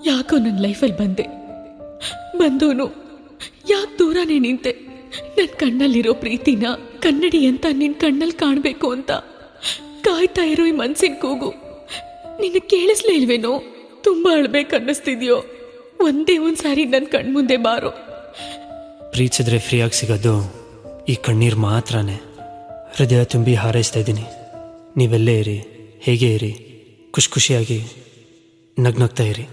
ಯಾಕೋ ನನ್ನ ಲೈಫಲ್ಲಿ ಬಂದೋನು ಯಾಕೆ ದೂರನೇ ನಿಂತೆ? ನನ್ನ ಕಣ್ಣಲ್ಲಿರೋ ಪ್ರೀತಿನ ಕನ್ನಡಿ ಅಂತ ನಿನ್ನ ಕಣ್ಣಲ್ಲಿ ಕಾಣಬೇಕು ಅಂತ ಕಾಯ್ತಾ ಇರೋ ಈ ಮನ್ಸಿನ ಕೂಗು ನಿನ್ನ ಕೇಳಿಸ್ಲೇ ಇಲ್ವೇನೋ? ತುಂಬ ಅಳ್ಬೇಕನ್ನಿಸ್ತಿದ್ಯೋ? ಒಂದ್ಸಾರಿ ನನ್ನ ಕಣ್ಮುಂದೆ ಬಾರೋ. ಪ್ರೀತಿಸಿದ್ರೆ ಫ್ರೀಯಾಗಿ ಸಿಗೋದು ಈ ಕಣ್ಣೀರು ಮಾತ್ರನೇ. ಹೃದಯ ತುಂಬಿ ಹಾರೈಸ್ತಾ ಇದ್ದೀನಿ. ನೀವೆಲ್ಲೇ ಇರಿ, ಹೇಗೆ ಇರಿ, ಖುಷಿಯಾಗಿ ನಗ್ನಗ್ತಾ ಇರಿ.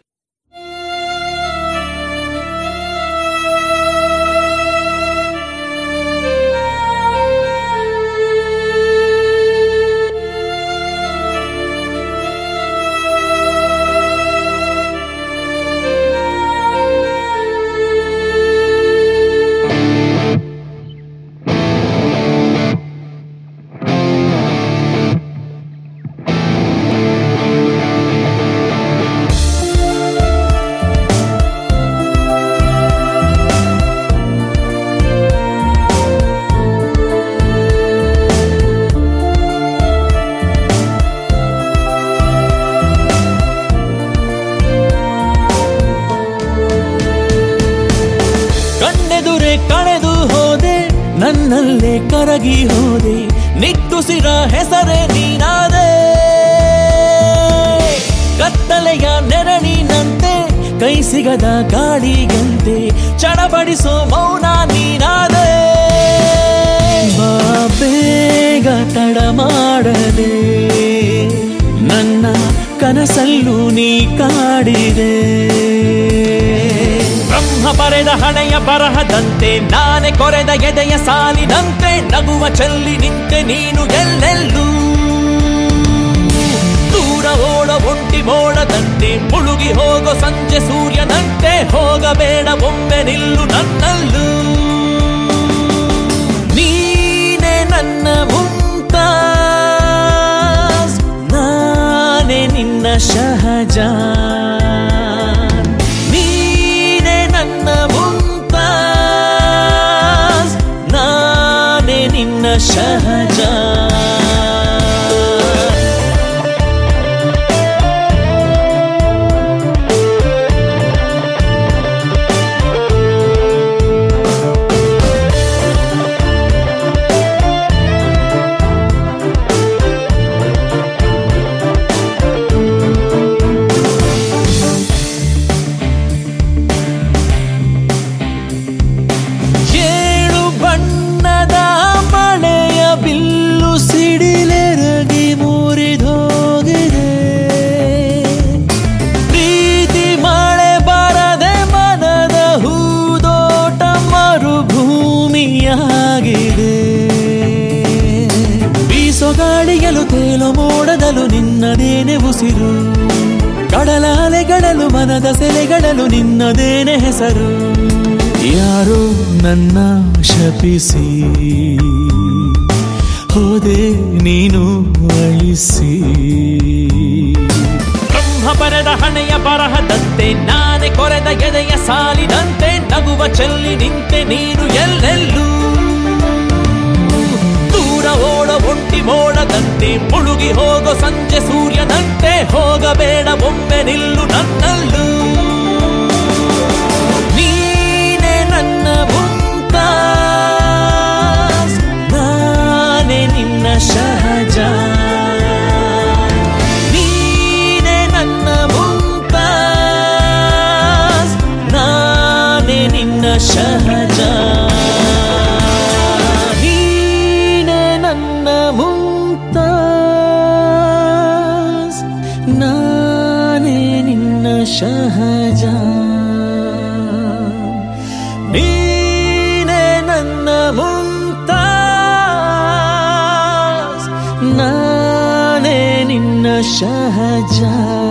ಕಳೆದು ಹೋದೆ, ನನ್ನಲ್ಲೇ ಕರಗಿ ಹೋದೆ, ನಿಟ್ಟುಸಿರ ಹೆಸರೇ ನೀನಾದೆ. ಕತ್ತಲೆಯ ನೆರಳಿನಂತೆ, ಕೈ ಸಿಗದ ಗಾಳಿಗಂತೆ, ಚಡಪಡಿಸೋ ಮೌನ ನೀನಾದೆ. ಬಾ ಬೇಗ ತಡ ಮಾಡದೆ, ನನ್ನ ಕನಸಲ್ಲೂ ನೀ ಕಾಡಿದೆ. ಬ್ರಹ್ಮ ಬರೆದ ಹಣೆಯ ಬರಹದಂತೆ, ನಾನೇ ಕೊರೆದ ಎದೆಯ ಸಾಲಿನಂತೆ, ನಗುವ ಚೆಲ್ಲಿ ನಿಂತೆ ನೀನು ಎಲ್ಲೆಲ್ಲೂ. ದೂರ ಓಡ ಒಂಟಿ ಮೋಡದಂತೆ, ಮುಳುಗಿ ಹೋಗೋ ಸಂಜೆ ಸೂರ್ಯನಂತೆ, ಹೋಗಬೇಡ ಒಮ್ಮೆ ನಿಲ್ಲು ನನ್ನಲ್ಲೂ. ನೀನೇ ನನ್ನ ಮುಮ್ತಾಜ್, ನಾನೇ ನಿನ್ನ ಶಹಜಾನ್. ನೀನೇ ನನ್ನ ಮುಮ್ತಾಜ್, ನಾನೇ ನಿನ್ನ ಶಹಜಾನ್. ಬೀಸೋ ಗಾಳಿಯಲು ತೇಲೋ ಮೋಡದಲು ನಿನ್ನದೇನೆ ಉಸಿರು, ಕಡಲಾಲೆಗಳಲು ಮನದ ಸೆಲೆಗಳಲು ನಿನ್ನದೇನೆ ಹೆಸರು. ಯಾರೋ ನನ್ನ ಶಪಿಸಿ ಹೋದೆ ನೀನು ಅಳಿಸಿ. ಬ್ರಹ್ಮ ಬರೆದ ಹಣೆಯ ಬರಹದಂತೆ, ನಾನೇ ಕೊರೆದ ಎದೆಯ ಸಾಲಿನಂತೆ, ನಗುವ ಚೆಲ್ಲಿ ನಿಂತೆ ನೀನು ಎಲ್ಲೆಲ್ಲೂ. ದೂರ ಓಡ ಒಂಟಿ ಮೋಡದಂತೆ, ಮುಳುಗಿ ಹೋಗೋ ಸಂಜೆ ಸೂರ್ಯನಂತೆ, ಹೋಗಬೇಡ ಒಮ್ಮೆ ನಿಲ್ಲು ನನ್ನಲ್ಲೂ. ನೀನೇ ನನ್ನ ಮುಮ್ತಾಜ್, ನಾನೇ ನಿನ್ನ ಶಹಜಾನ್. ನೀನೇ ನನ್ನ ಮುಮ್ತಾಜ್, ನಾನೇ ನಿನ್ನ ಶಹಜಾನ್. ಮುಮ್ತಾಜ್, ನಾನೇ ನಿನ್ನ ಶಹಜಾನ್. ನೀನೇ ನನ್ನ ಮುಮ್ತಾಜ್, ನಾನೇ ನಿನ್ನ ಶಹಜಾನ್.